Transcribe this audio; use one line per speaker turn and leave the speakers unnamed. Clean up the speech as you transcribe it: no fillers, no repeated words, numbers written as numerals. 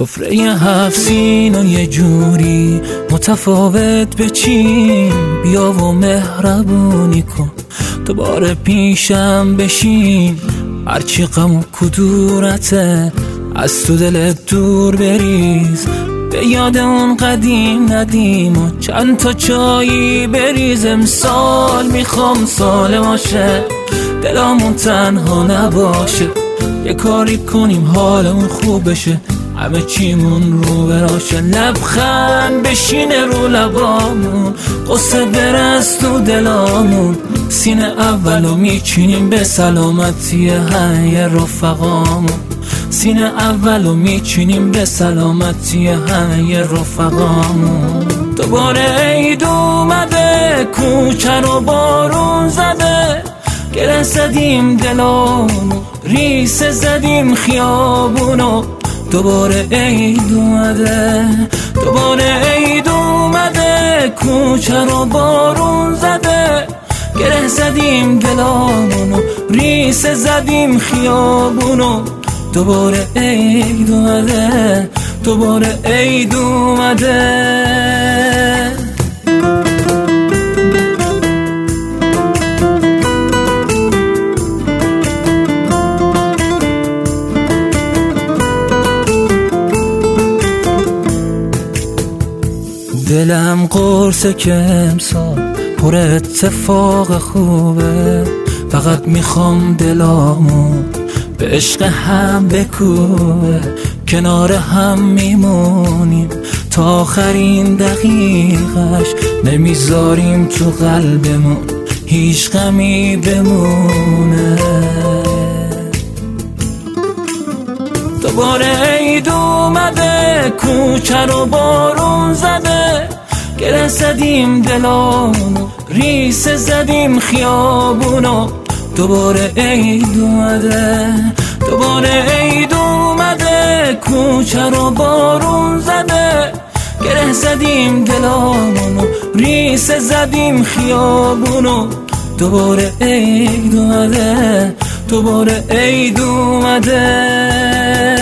سفره 7 سین و یه جوری متفاوت بچین، بیا و مهربونی کن دوباره پیشم بشین. هرچی غم و کدورته از تو دلت دور بریز، به یاد اون قدیم ندیم و چند تا چایی بریز. امسال میخوام سال باشه، دلمون تنها نباشه، یه کاری کنیم حالمون خوب بشه، همه چیمون رو براشه. لبخند بشینه رو لبامون، قصه برست تو دلامون، سینه اولو میچینیم به سلامتی همه رفقامون. سینه اولو میچینیم به سلامتی همه رفقامون. دوباره عید اومده، کوچه رو بارون زده، گره زدیم دلامو، ریسه زدیم خیابونو. دوباره عید اومده، دوباره عید اومده، کوچه رو بارون زده، گره زدیم دلامونو، ریسه زدیم خیابونو. دوباره عید اومده، دوباره عید اومده. دلم قرصه که امسال پر اتفاق خوبه، فقط میخوام دلامون به عشق هم بکوبه. کنار هم میمونیم تا آخرین دقیقش، نمیذاریم تو قلبمون هیچ غمی بمونه. دوباره عید اومده، کوچه رو بارون زده، گره زدیم دلامونو، ریسه زدیم خیابونو. دوباره عید اومده، دوباره عید اومده، کوچه رو بارون زده، گره زدیم دلامونو، ریسه زدیم خیابونو. دوباره عید اومده، دوباره عید اومده.